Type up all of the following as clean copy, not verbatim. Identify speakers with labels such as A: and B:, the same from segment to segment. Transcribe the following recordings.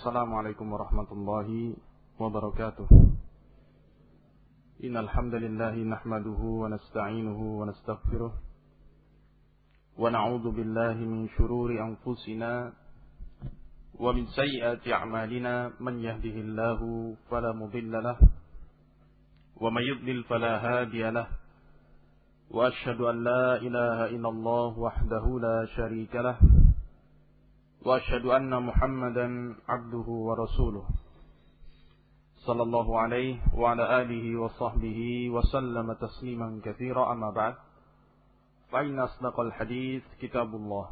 A: Assalamualaikum warahmatullahi wabarakatuh. Innal hamdalillahi nahmaduhu wa nasta'inuhu wa nastaghfiruh wa na'udzu billahi min shururi anfusina wa min sayyiati a'malina man yahdihillahu fala mudilla lahu wa may yudlil fala hadiya lahu wa asyhadu an la ilaha illallah wahdahu la syarika lahu wa asyhadu anna Muhammadan abduhu wa rasuluh sallallahu alaihi wa ala alihi wa sahbihi wa sallama tasliman katsira amma ba'd fa inna asdaqal hadits kitabullah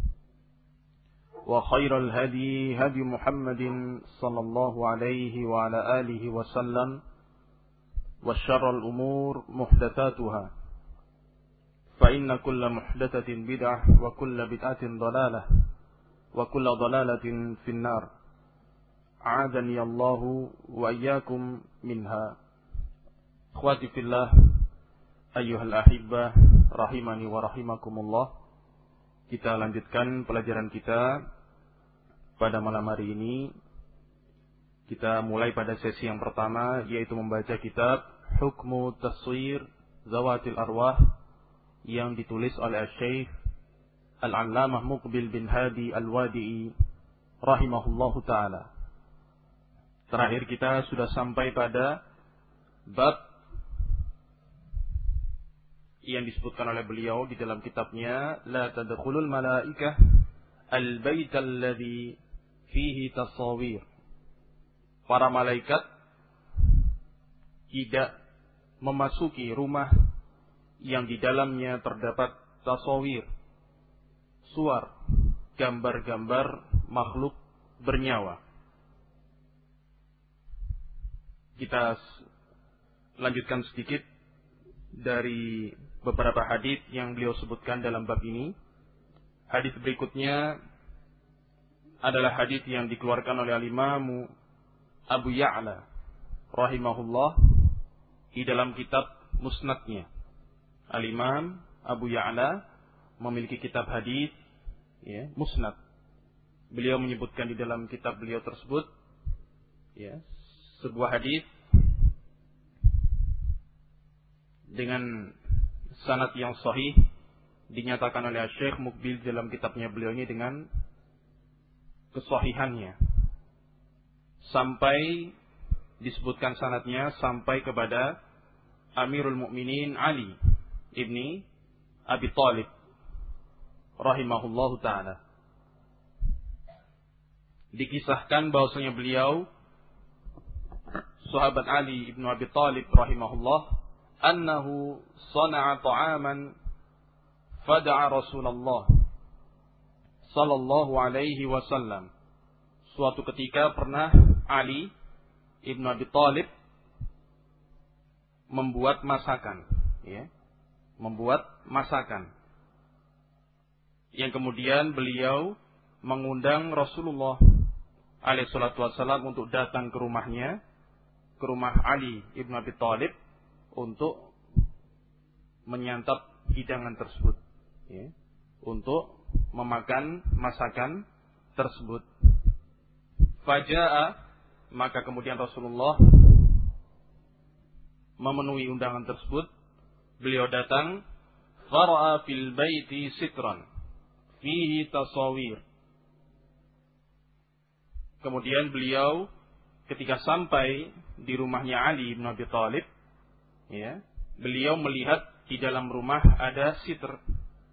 A: wa khairal hadi hadi Muhammadin sallallahu alaihi wa ala alihi wa sallam wa syarrul umur muhdatsatuha fa inna kulla muhdatsatin bid'ah wa kulla bid'atin dhalalah wa kulla dhalalatin finnar. A'adani Allahu wa iyyakum minha. Akhwati fillah, ayyuhal ahibbah, rahimani wa rahimakumullah. Kita lanjutkan pelajaran kita pada malam hari ini. Kita mulai pada sesi yang pertama, yaitu membaca kitab Hukmu Taswir Zawatil Arwah yang ditulis oleh Syekh Al-Allamah Muqbil bin Hadi Al-Wadi'i rahimahullahu ta'ala. Terakhir kita sudah sampai pada bab yang disebutkan oleh beliau di dalam kitabnya La tadkhulul malaikah al-bait alladhi fihi tasawir. Para malaikat tidak memasuki rumah yang di dalamnya terdapat tasawir, suar, gambar-gambar makhluk bernyawa. Kita lanjutkan sedikit dari beberapa hadis yang beliau sebutkan dalam bab ini. Hadis berikutnya adalah hadis yang dikeluarkan oleh Al-Imam Abu Ya'la rahimahullah di dalam kitab Musnadnya. Al-Imam Abu Ya'la memiliki kitab hadis, ya, Musnad. Beliau menyebutkan di dalam kitab beliau tersebut, ya, sebuah hadis dengan sanad yang sahih, dinyatakan oleh Syekh Muqbil dalam kitabnya beliau ini dengan kesahihannya, sampai disebutkan sanadnya sampai kepada Amirul Mukminin Ali ibni Abi Thalib rahimahullahu ta'ala. Dikisahkan bahwasanya beliau, sahabat Ali ibnu Abi Thalib rahimahullah, annahu sana'a ta'aman fada'a Rasulullah sallallahu alaihi wasallam. Suatu ketika pernah Ali ibnu Abi Thalib membuat masakan, ya, membuat masakan yang kemudian beliau mengundang Rasulullah alaihi salatu wassalam untuk datang ke rumahnya, ke rumah Ali ibn Abi Thalib, untuk menyantap hidangan tersebut, ya, untuk memakan masakan tersebut. Faja'a, maka kemudian Rasulullah memenuhi undangan tersebut. Beliau datang, fara'a fil baiti sitran fihi tasawir. Kemudian beliau ketika sampai di rumahnya Ali bin Abi Thalib, ya, beliau melihat di dalam rumah ada sitar,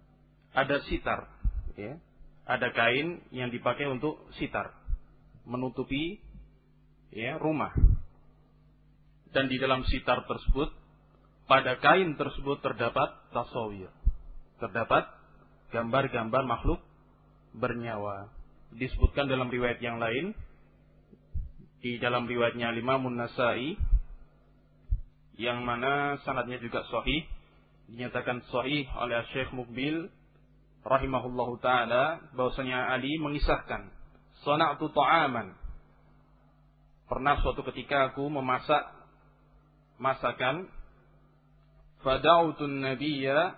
A: ya, ada kain yang dipakai untuk sitar, menutupi, ya, rumah. Dan di dalam sitar tersebut, pada kain tersebut terdapat tasawir, terdapat gambar-gambar makhluk bernyawa. Disebutkan dalam riwayat yang lain, di dalam riwayatnya Imam An-Nasa'i, yang mana sanadnya juga sahih, dinyatakan sahih oleh Syekh Muqbil rahimahullahu ta'ala, bahwasanya Ali mengisahkan, sana'tu ta'aman, pernah suatu ketika aku memasak masakan, fada'utun nabiyya,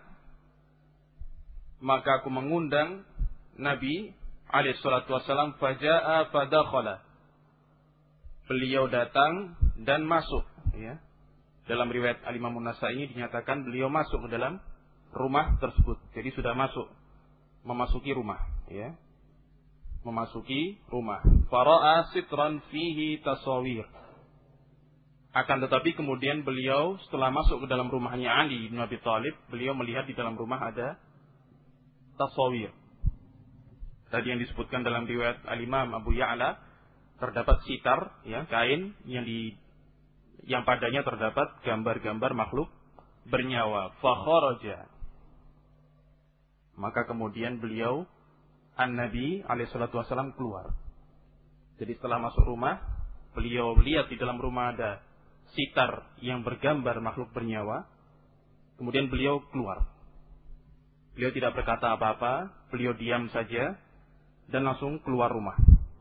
A: maka aku mengundang Nabi alaihi salatu wasallam, faja'a fadakhala, beliau datang dan masuk, ya. Dalam riwayat Al-Imam An-Nasa'i ini dinyatakan beliau masuk ke dalam rumah tersebut. Jadi sudah memasuki rumah, ya. Memasuki rumah. Fara'a sitran fihi tasawir. Akan tetapi kemudian beliau setelah masuk ke dalam rumahnya Ali bin Abi Thalib, beliau melihat di dalam rumah ada tasawir. Tadi yang disebutkan dalam riwayat Al-Imam Abu Ya'la, terdapat sitar, ya, kain yang padanya terdapat gambar-gambar makhluk bernyawa. Fakharaja. Maka kemudian beliau An-Nabi alaihissalatu wassalam keluar. Jadi setelah masuk rumah, beliau lihat di dalam rumah ada sitar yang bergambar makhluk bernyawa. Kemudian beliau keluar. Beliau tidak berkata apa-apa, beliau diam saja dan langsung keluar rumah.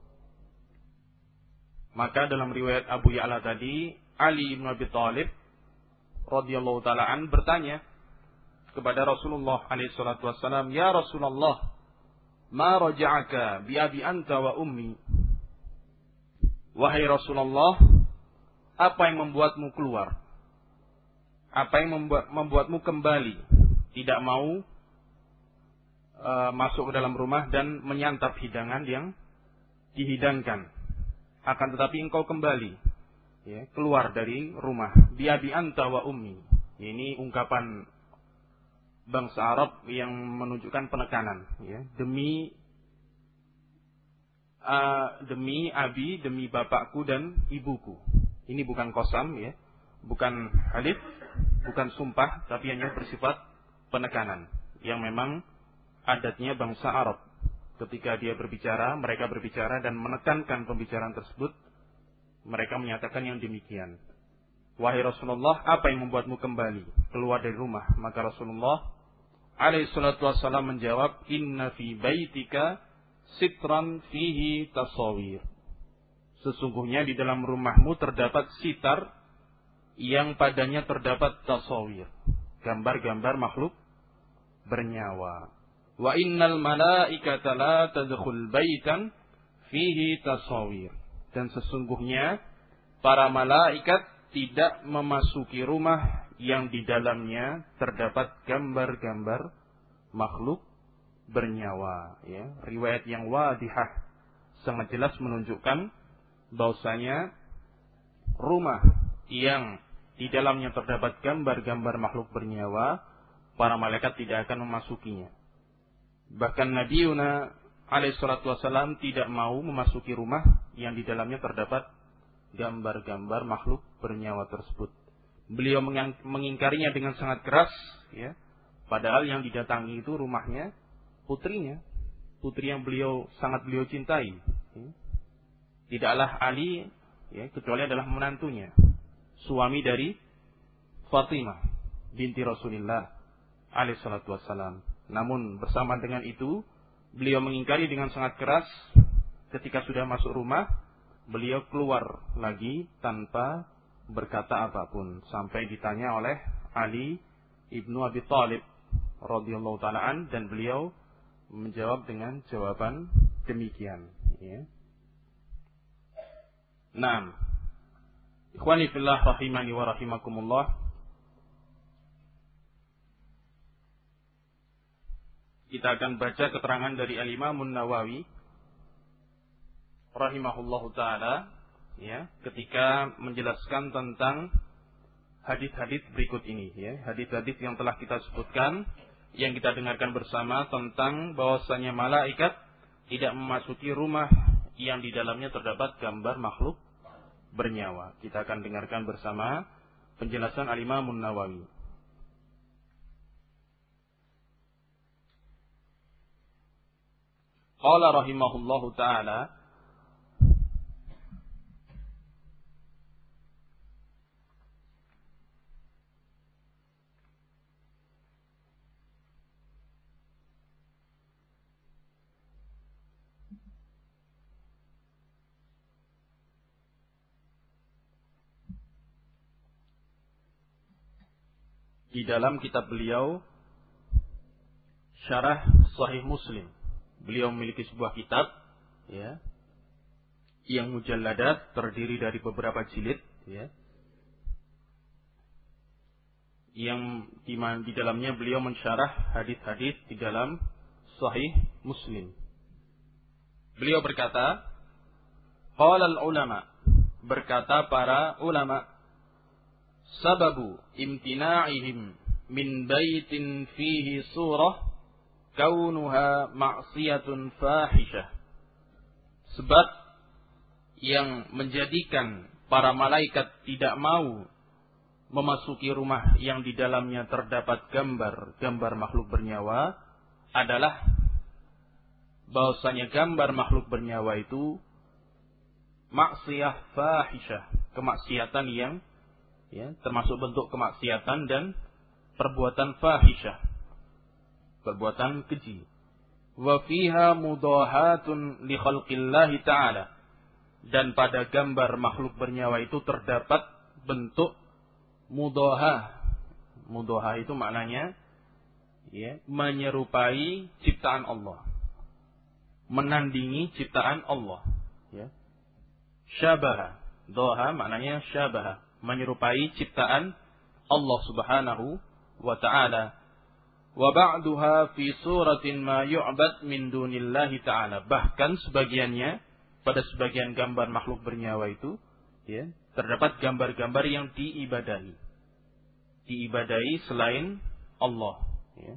A: Maka dalam riwayat Abu Ya'la tadi, Ali bin Abi Thalib radhiyallahu taala an bertanya kepada Rasulullah alaihi salatu wasallam, "Ya Rasulullah, ma raja'aka bi abi anta wa ummi?" Wahai Rasulullah, apa yang membuatmu keluar? Apa yang membuatmu kembali? Tidak mau masuk ke dalam rumah dan menyantap hidangan yang dihidangkan. Akan tetapi engkau kembali, ya, keluar dari rumah. Bi abi anta wa ummi. Ini ungkapan bangsa Arab yang menunjukkan penekanan, ya. Demi abi, demi bapakku dan ibuku. Ini bukan qasam, ya. Bukan halif, bukan sumpah, tapi hanya bersifat penekanan yang memang adatnya bangsa Arab. Ketika dia berbicara, mereka berbicara dan menekankan pembicaraan tersebut, mereka menyatakan yang demikian. Wahai Rasulullah, apa yang membuatmu kembali keluar dari rumah? Maka Rasulullah alaihi salatu wassalam menjawab, "Inna fi baitika sitran fihi tasawir." Sesungguhnya di dalam rumahmu terdapat sitar yang padanya terdapat tasawir, gambar-gambar makhluk bernyawa. Wa innal malaikata la tadkhul baitan fihi tasawir. Dan sesungguhnya para malaikat tidak memasuki rumah yang di dalamnya terdapat gambar-gambar makhluk bernyawa, ya. Riwayat yang wadihah sangat jelas menunjukkan bahwasanya rumah yang di dalamnya terdapat gambar-gambar makhluk bernyawa, para malaikat tidak akan memasukinya. Bahkan Nabiuna alaihi salatu wassalam tidak mau memasuki rumah yang di dalamnya terdapat gambar-gambar makhluk bernyawa tersebut. Beliau mengingkarinya dengan sangat keras, ya. Padahal yang didatangi itu rumahnya putrinya, putri yang sangat beliau cintai. Ya. Tidaklah Ali, ya, kecuali adalah menantunya, suami dari Fatimah binti Rasulullah alaihi salatu wassalam. Namun bersama dengan itu, beliau mengingkari dengan sangat keras. Ketika sudah masuk rumah, beliau keluar lagi tanpa berkata apapun, sampai ditanya oleh Ali ibnu Abi Thalib radhiyallahu taala an, dan beliau menjawab dengan jawaban demikian, ya. Naam. Ikhwani fillah rahimani wa rahimakumullah. Kita akan baca keterangan dari Al-Imam An-Nawawi rahimahullahu taala, ya, ketika menjelaskan tentang hadis-hadis berikut ini, ya. Hadis-hadis yang telah kita sebutkan, yang kita dengarkan bersama tentang bahwasanya malaikat tidak memasuki rumah yang di dalamnya terdapat gambar makhluk bernyawa. Kita akan dengarkan bersama penjelasan Al-Imam An-Nawawi. Qala rahimahullahu ta'ala, di dalam kitab beliau Syarah Sahih Muslim. Beliau memiliki sebuah kitab, ya, yang mujalladat, terdiri dari beberapa jilid, ya, yang di dalamnya beliau mensyarah hadis-hadis di dalam Sahih Muslim. Beliau berkata, qala al-ulama, berkata para ulama, sababu imtina'ihim min baitin fihi surah kaunuha ma'siyatun fahisyah. Sebab yang menjadikan para malaikat tidak mau memasuki rumah yang di dalamnya terdapat gambar makhluk bernyawa adalah bahwasanya gambar makhluk bernyawa itu maksiyah fahisyah, kemaksiatan yang, ya, termasuk bentuk kemaksiatan dan perbuatan fahisyah, perbuatan keji. Wa fiha mudahatun li khalqillahi ta'ala, dan pada gambar makhluk bernyawa itu terdapat bentuk mudahah. Mudahah itu maknanya, ya, menyerupai ciptaan Allah, menandingi ciptaan Allah, ya. Syabaha, doha maknanya syabaha, menyerupai ciptaan Allah Subhanahu wa ta'ala. Wa ba'duha fi suratin ma yu'bad min dunillahi ta'ala. Bahkan sebagiannya, pada sebagian gambar makhluk bernyawa itu, ya, terdapat gambar-gambar yang diibadahi selain Allah, ya,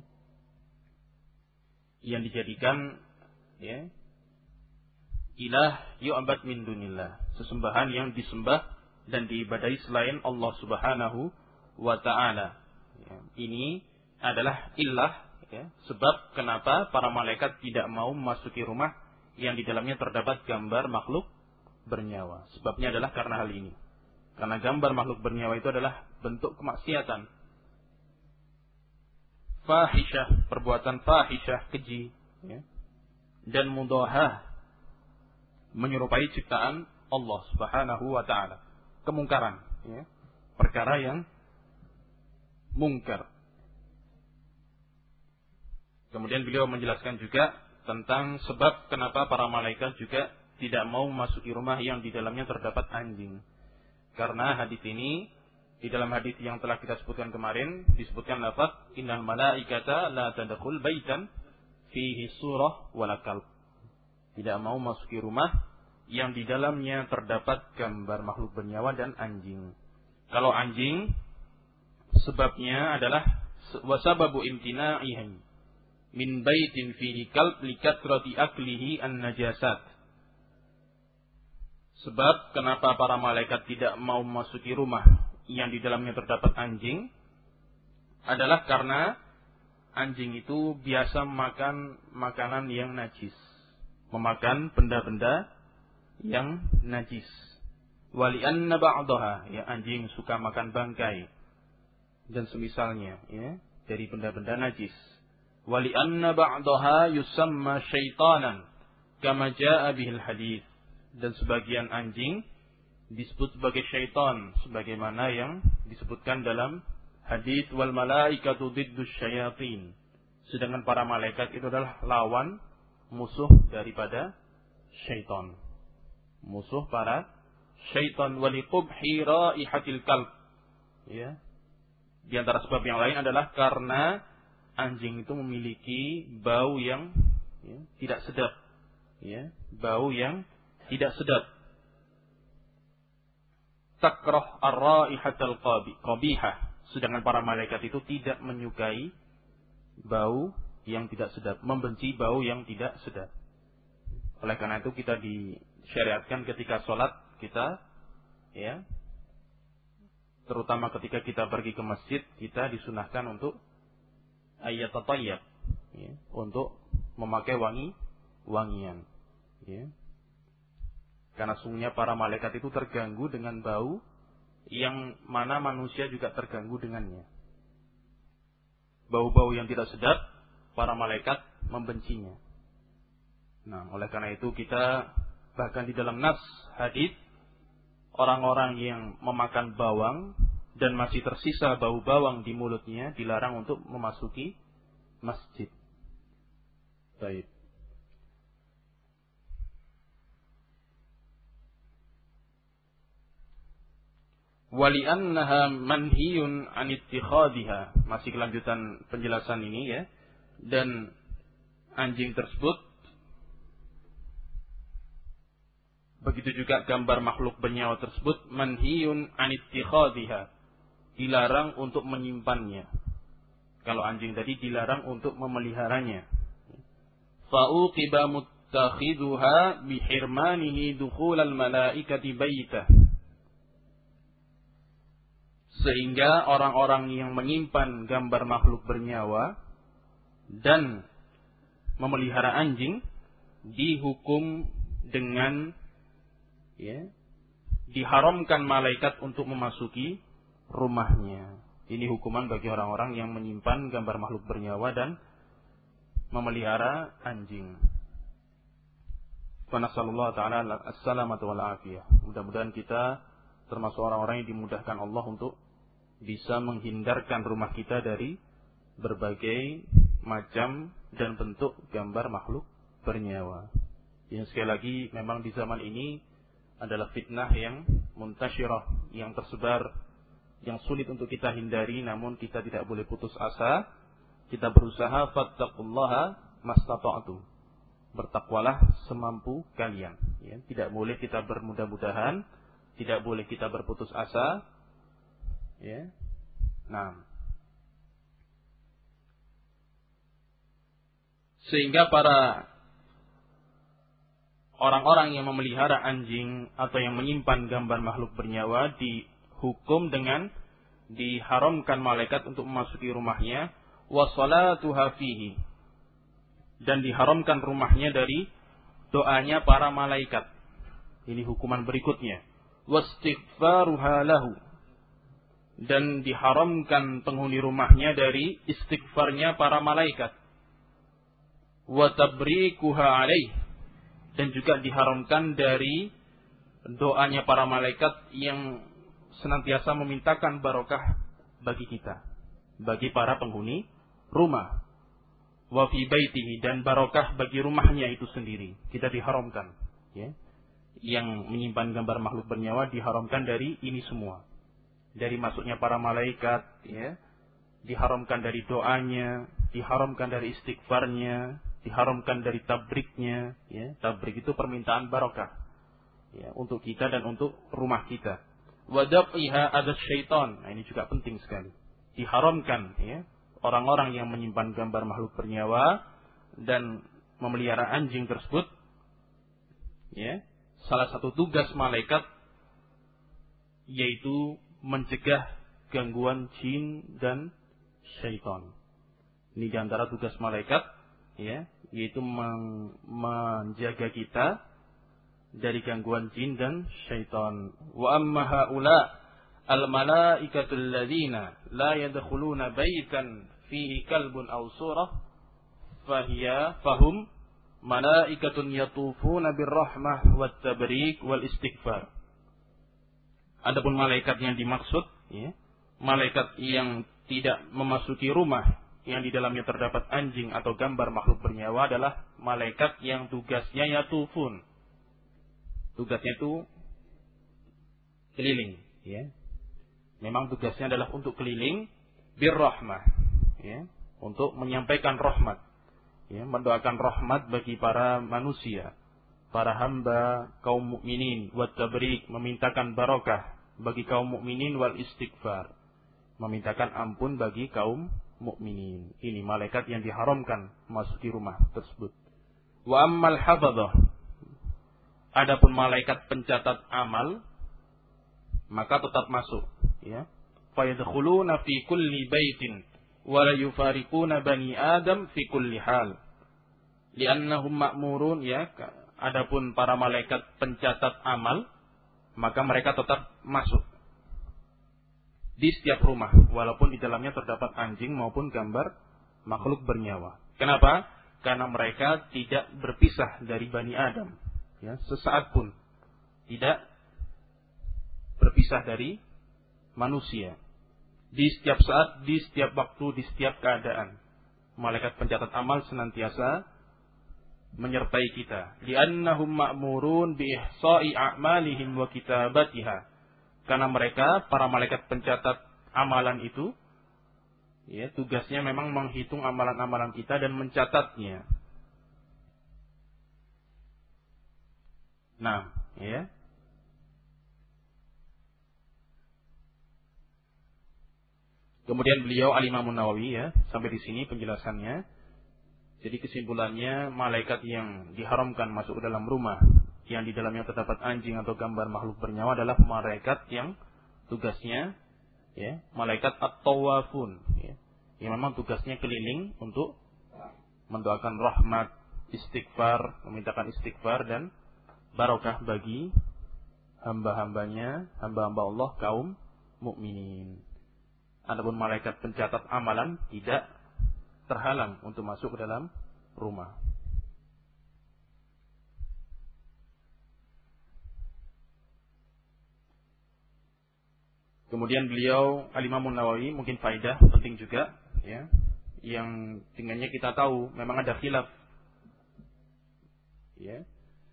A: yang dijadikan, ya, ilah yu'bad min dunillah, sesembahan yang disembah dan diibadahi selain Allah Subhanahu wa ta'ala. Ya, ini adalah illah, ya, sebab kenapa para malaikat tidak mau memasuki rumah yang di dalamnya terdapat gambar makhluk bernyawa. Sebabnya adalah karena hal ini. Karena gambar makhluk bernyawa itu adalah bentuk kemaksiatan. Fahisyah, perbuatan fahisyah, keji, ya, dan mudahah, menyerupai ciptaan Allah Subhanahu wa ta'ala. Kemungkaran, ya, perkara yang mungkar. Kemudian beliau menjelaskan juga tentang sebab kenapa para malaikat juga tidak mau memasuki rumah yang di dalamnya terdapat anjing. Karena hadis ini, di dalam hadis yang telah kita sebutkan kemarin, disebutkan lafaz innal malaikata la tadkhul baitan fihi surah wala kalb. Tidak mau memasuki rumah yang di dalamnya terdapat gambar makhluk bernyawa dan anjing. Kalau anjing, sebabnya adalah wasababu imtina'ihim min baitin fihi kalb likatrati aklihi an-najasat. Sebab kenapa para malaikat tidak mau memasuki rumah yang di dalamnya terdapat anjing adalah karena anjing itu biasa memakan makanan yang najis, memakan benda-benda yang najis. Wali'anna ba'daha, ya, anjing suka makan bangkai dan semisalnya, ya, dari benda-benda najis. Wali'anna ba'daha yusamma syaitanan kama ja'a bihil hadits. Dan sebagian anjing disebut sebagai syaitan, sebagaimana yang disebutkan dalam hadis wal malaikatu diddus syayatin. Sedangkan para malaikat itu adalah lawan, musuh daripada syaitan. Musuh para syaitan. Waliqubhi raihatil kalb. Ya. Di antara sebab yang lain adalah karena anjing itu memiliki bau yang, ya, tidak sedap. Ya, bau yang tidak sedap. Takrah ar-raihatal qabihah. Sedangkan para malaikat itu tidak menyukai bau yang tidak sedap, membenci bau yang tidak sedap. Oleh karena itu kita disyariatkan ketika sholat kita, ya, terutama ketika kita pergi ke masjid, kita disunahkan untuk ayyatatayyab, ya, untuk memakai wangian, ya. Karena sungguhnya para malaikat itu terganggu dengan bau yang mana manusia juga terganggu dengannya. Bau-bau yang tidak sedap, para malaikat membencinya. Nah, oleh karena itu kita bahkan di dalam nas hadis, orang-orang yang memakan bawang dan masih tersisa bau bawang di mulutnya dilarang untuk memasuki masjid. Baik. Wali'annaha manhiyun an ittikhadhiha. Masih kelanjutan penjelasan ini ya. Dan anjing tersebut, begitu juga gambar makhluk bernyawa tersebut, manhiyun an ittikhadhiha, dilarang untuk menyimpannya. Kalau anjing tadi dilarang untuk memeliharanya. Fa'uqiba muttakhiduha bihirmanihi dukhulal malaikati baitah. Sehingga orang-orang yang menyimpan gambar makhluk bernyawa dan memelihara anjing dihukum dengan diharamkan malaikat untuk memasuki rumahnya. Ini hukuman bagi orang-orang yang menyimpan gambar makhluk bernyawa dan memelihara anjing. Wa nasallallahu ta'ala as-salamata wal afiyah. Mudah-mudahan kita termasuk orang-orang yang dimudahkan Allah untuk bisa menghindarkan rumah kita dari berbagai macam dan bentuk gambar makhluk bernyawa. Yang sekali lagi memang di zaman ini adalah fitnah yang muntasyirah, yang tersebar, yang sulit untuk kita hindari, namun kita tidak boleh putus asa. Kita berusaha, fattaqullaha mastata'tum. Bertakwalah semampu kalian. Ya, tidak boleh kita bermudah-mudahan, tidak boleh kita berputus asa. Ya. Nah. Sehingga para orang-orang yang memelihara anjing atau yang menyimpan gambar makhluk bernyawa dihukum dengan diharamkan malaikat untuk memasuki rumahnya, wa salatuha fihi, dan diharamkan rumahnya dari doanya para malaikat. Ini hukuman berikutnya. Wastighfaruha lahu, dan diharamkan penghuni rumahnya dari istighfarnya para malaikat. Wa tabrikuha alaih, dan juga diharamkan dari doanya para malaikat yang senantiasa memintakan barokah bagi kita, bagi para penghuni rumah. Wa fi baitihi, dan barokah bagi rumahnya itu sendiri. Kita diharamkan. Ya. Yang menyimpan gambar makhluk bernyawa diharamkan dari ini semua. Dari masuknya para malaikat, ya. Diharamkan dari doanya, diharamkan dari istighfarnya, diharamkan dari tabriknya. Ya. Tabrik itu permintaan barokah, ya, untuk kita dan untuk rumah kita. Wa daf'iha adas syaitan. Nah, ini juga penting sekali. Diharamkan, ya, orang-orang yang menyimpan gambar makhluk bernyawa dan memelihara anjing tersebut, ya, salah satu tugas malaikat yaitu mencegah gangguan jin dan syaitan. Ini di antara tugas malaikat, ya, yaitu menjaga kita dari gangguan jin dan syaitan. Wa amma haula al-malaikatul ladzina la yadkhuluna baitan fihi kalbun aw surah fahum malaikatun yatufuna birrahmah wat tabrik wal istighfar. Adapun malaikat yang dimaksud, ya, malaikat yang tidak memasuki rumah yang di dalamnya terdapat anjing atau gambar makhluk bernyawa adalah malaikat yang tugasnya yatufun. Tugasnya itu keliling, ya. Memang tugasnya adalah untuk keliling birrahmah, ya, untuk menyampaikan rahmat, ya, mendoakan rahmat bagi para manusia, para hamba kaum mukminin, wat tabrik, memintakan barokah bagi kaum mukminin, wal istighfar, memintakan ampun bagi kaum mukminin. Ini malaikat yang diharamkan masuki rumah tersebut. Wa ammal hafadhah, adapun malaikat pencatat amal, maka tetap masuk, ya. Fa yadkhuluna fi kulli baitin wa la yufariquna bani adam fi kulli hal. Li'annahum ma'murun, ya. Adapun para malaikat pencatat amal, maka mereka tetap masuk di setiap rumah walaupun di dalamnya terdapat anjing maupun gambar makhluk bernyawa. Kenapa? Karena mereka tidak berpisah dari Bani Adam, ya, sesaat pun tidak berpisah dari manusia. Di setiap saat, di setiap waktu, di setiap keadaan, malaikat pencatat amal senantiasa menyertai kita. Li'annahum ma'murun bi ihsa'i a'malihim wa kitabatiha. Karena mereka, para malaikat pencatat amalan itu, ya, tugasnya memang menghitung amalan-amalan kita dan mencatatnya. Nah, ya. Kemudian beliau Al-Imam Nawawi, ya, sampai di sini penjelasannya. Jadi kesimpulannya, malaikat yang diharamkan masuk ke dalam rumah yang di dalamnya terdapat anjing atau gambar makhluk bernyawa adalah malaikat yang tugasnya, ya, malaikat at-tawafun, ya, yang memang tugasnya keliling untuk mendoakan rahmat, istighfar, memintakan istighfar dan barokah bagi hamba-hambanya, hamba-hamba Allah kaum mukminin. Adapun malaikat pencatat amalan tidak terhalang untuk masuk ke dalam rumah. Kemudian beliau Al-Imam Nawawi, mungkin faedah penting juga, ya, yang dengannya kita tahu memang ada khilaf, ya.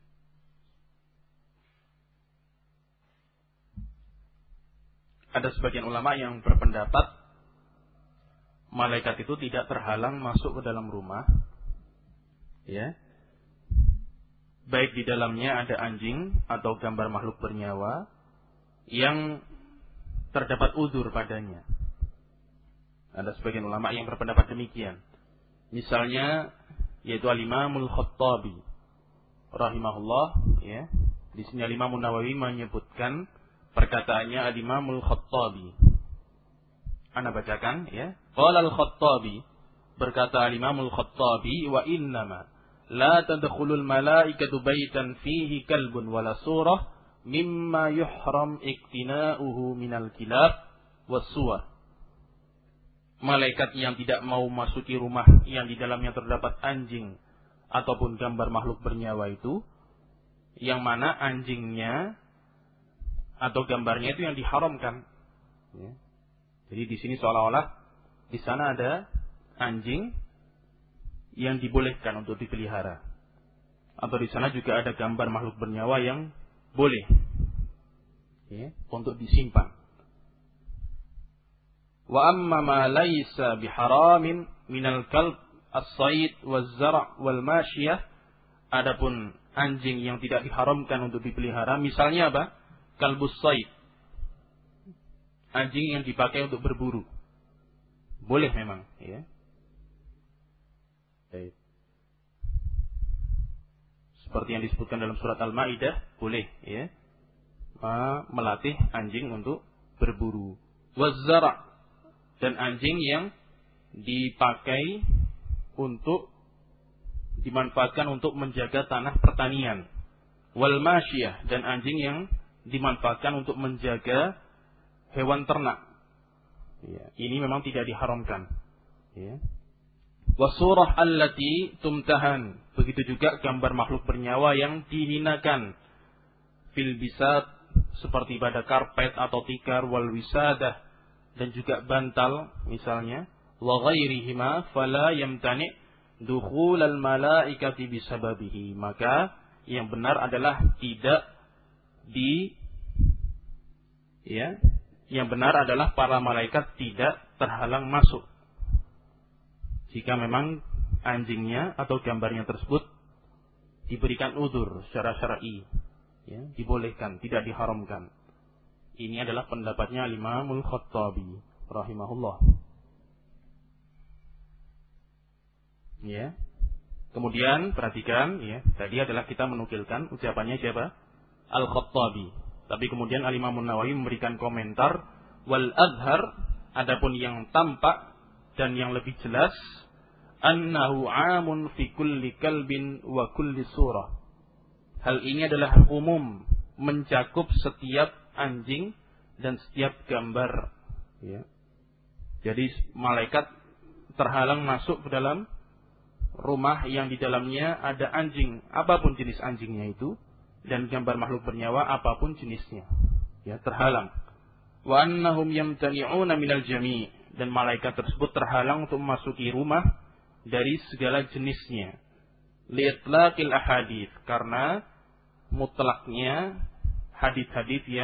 A: Ada sebagian ulama yang berpendapat malaikat itu tidak terhalang masuk ke dalam rumah, ya, baik di dalamnya ada anjing atau gambar makhluk bernyawa yang terdapat uzur padanya. Ada sebagian ulama yang berpendapat demikian. Misalnya, yaitu Al-Imamul Khattabi rahimahullah, ya. Di sini Al-Imam Nawawi menyebutkan perkataannya Al-Imamul Khattabi. Ana bacakan, ya. Qala Al-Khattabi, berkata Al-Imamul Khattabi, wa innama la tadkhulul malaikatu baitan fihi kalbun wala surah mimma yuhram iktina'uhu minal kilab was-suwar. Malaikat yang tidak mau masuki rumah yang di dalamnya terdapat anjing ataupun gambar makhluk bernyawa itu, yang mana anjingnya atau gambarnya itu yang diharamkan, ya. Jadi di sini seolah-olah di sana ada anjing yang dibolehkan untuk dipelihara, atau di sana juga ada gambar makhluk bernyawa yang boleh, ya, untuk disimpan. Wa amma ma laysa biharamin minal kalb as-sayd waz-zar' wal masyiyah. Adapun anjing yang tidak diharamkan untuk dipelihara, misalnya apa? Kalbus sayd, anjing yang dipakai untuk berburu, boleh memang, ya. Baik. Seperti yang disebutkan dalam surat Al-Maidah, boleh, ya, melatih anjing untuk berburu. Waz-zar', dan anjing yang dipakai untuk dimanfaatkan untuk menjaga tanah pertanian. Wal masyiyah, dan anjing yang dimanfaatkan untuk menjaga hewan ternak, ya, ini memang tidak diharamkan, ya. Wasurah allati tumtahan, begitu juga gambar makhluk bernyawa yang dihinakan. Fil bisat, seperti pada karpet atau tikar, wal wisadah, dan juga bantal misalnya. Wa ghairihima fala yamtani dukhulal malaikati bisababihi, maka yang benar adalah tidak yang benar adalah para malaikat tidak terhalang masuk jika memang anjingnya atau gambarnya tersebut diberikan udzur secara syar'i, ya, dibolehkan, tidak diharamkan. Ini adalah pendapatnya Imamul Khattabi rahimahullah, ya. Kemudian perhatikan, ya, tadi adalah kita menukilkan ucapannya siapa? Al-Khattabi. Tapi kemudian Al-Imam Nawawi memberikan komentar, wal azhar, adapun yang tampak dan yang lebih jelas, annahu amun fi kulli kalbin wa kulli surah. Hal ini adalah umum, mencakup setiap anjing dan setiap gambar, ya. Jadi malaikat terhalang masuk ke dalam rumah yang di dalamnya ada anjing, apapun jenis anjingnya itu, dan gambar makhluk bernyawa apapun jenisnya, ya, terhalang. Wa annahum yamtani'una minal jami', dan malaikat tersebut terhalang untuk memasuki rumah dari segala jenisnya. Li'tlaqil ahadits, karena mutlaknya hadis-hadis yang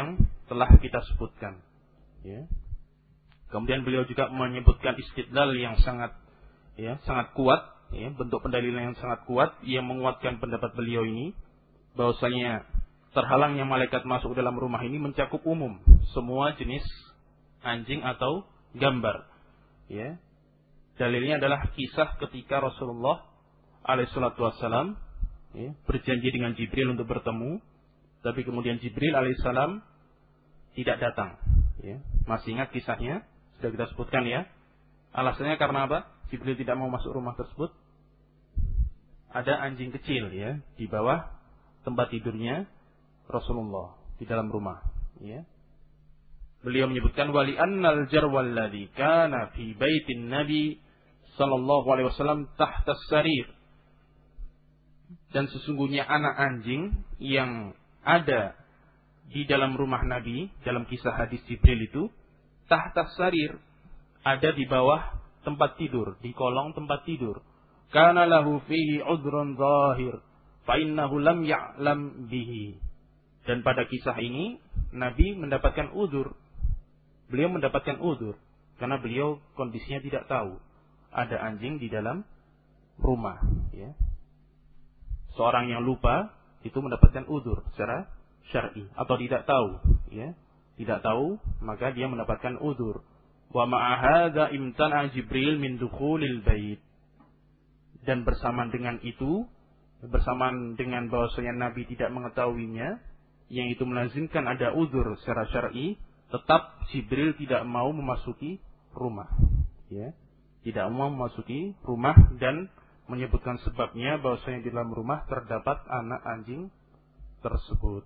A: telah kita sebutkan. Ya. Kemudian beliau juga menyebutkan istidlal yang sangat kuat, ya, bentuk pendalilan yang sangat kuat yang menguatkan pendapat beliau ini, bahwasanya terhalangnya malaikat masuk dalam rumah ini mencakup umum semua jenis anjing atau gambar. Ya. Dalilnya adalah kisah ketika Rasulullah alaihissalatu wassalam berjanji dengan Jibril untuk bertemu, tapi kemudian Jibril alaihissalam tidak datang. Ya. Masih ingat kisahnya? Sudah kita sebutkan ya. Alasannya karena apa? Jibril tidak mau masuk rumah tersebut. Ada anjing kecil ya di bawah tempat tidurnya Rasulullah di dalam rumah. Ya. Beliau menyebutkan wali annal jarwal ladzi kana fi baitin Nabi sallallahu alaihi wasallam tahta sarir. Dan sesungguhnya anak anjing yang ada di dalam rumah Nabi dalam kisah hadis Jibril itu tahta sarir, ada di bawah tempat tidur, di kolong tempat tidur. Kana lahu fihi udhrun zahir fa innahu lam ya'lam bihi. Dan pada kisah ini Nabi mendapatkan udzur. Beliau mendapatkan udzur karena beliau kondisinya tidak tahu ada anjing di dalam rumah, ya. Seorang yang lupa itu mendapatkan udzur secara syar'i, atau tidak tahu, ya. Tidak tahu, maka dia mendapatkan udzur. Wa ma'a hadza imtana Jibril min dukhulil bait. Dan bersamaan dengan itu, bersamaan dengan bahwasanya Nabi tidak mengetahuinya, yang itu melazimkan ada udzur secara syar'i, tetap Jibril tidak mau memasuki rumah, ya. Tidak mau memasuki rumah dan menyebutkan sebabnya bahwasanya di dalam rumah terdapat anak anjing tersebut.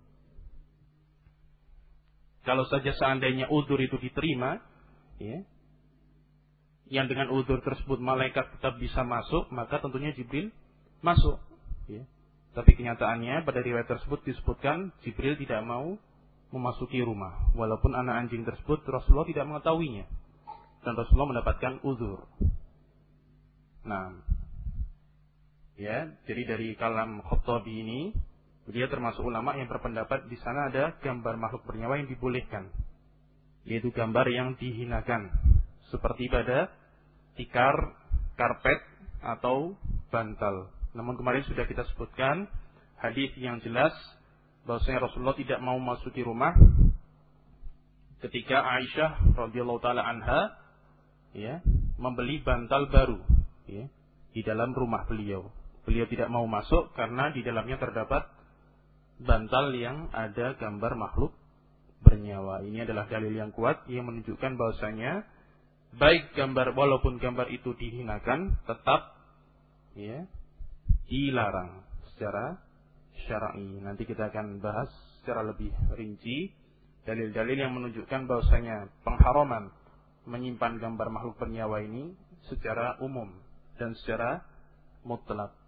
A: Kalau saja seandainya udzur itu diterima, ya, yang dengan udzur tersebut malaikat tetap bisa masuk, maka tentunya Jibril masuk. Ya. Tapi kenyataannya pada riwayat tersebut disebutkan Jibril tidak mau memasuki rumah, walaupun anak anjing tersebut Rasulullah tidak mengetahuinya, dan Rasulullah mendapatkan udzur. Nah, ya, jadi dari kalam Khattabi ini, dia termasuk ulama yang berpendapat di sana ada gambar makhluk bernyawa yang dibolehkan, yaitu gambar yang dihinakan, seperti pada tikar, karpet, atau bantal. Namun kemarin sudah kita sebutkan hadis yang jelas bahwasanya Rasulullah tidak mau memasuki rumah ketika Aisyah radhiyallahu taala anha, ya, membeli bantal baru, ya, di dalam rumah beliau. Beliau tidak mau masuk karena di dalamnya terdapat bantal yang ada gambar makhluk bernyawa. Ini adalah dalil yang kuat yang menunjukkan bahwasanya baik gambar, walaupun gambar itu dihinakan, tetap, ya, dilarang secara syar'i. Nanti kita akan bahas secara lebih rinci dalil-dalil yang menunjukkan bahwasanya pengharaman menyimpan gambar makhluk bernyawa ini secara umum dan secara mutlak.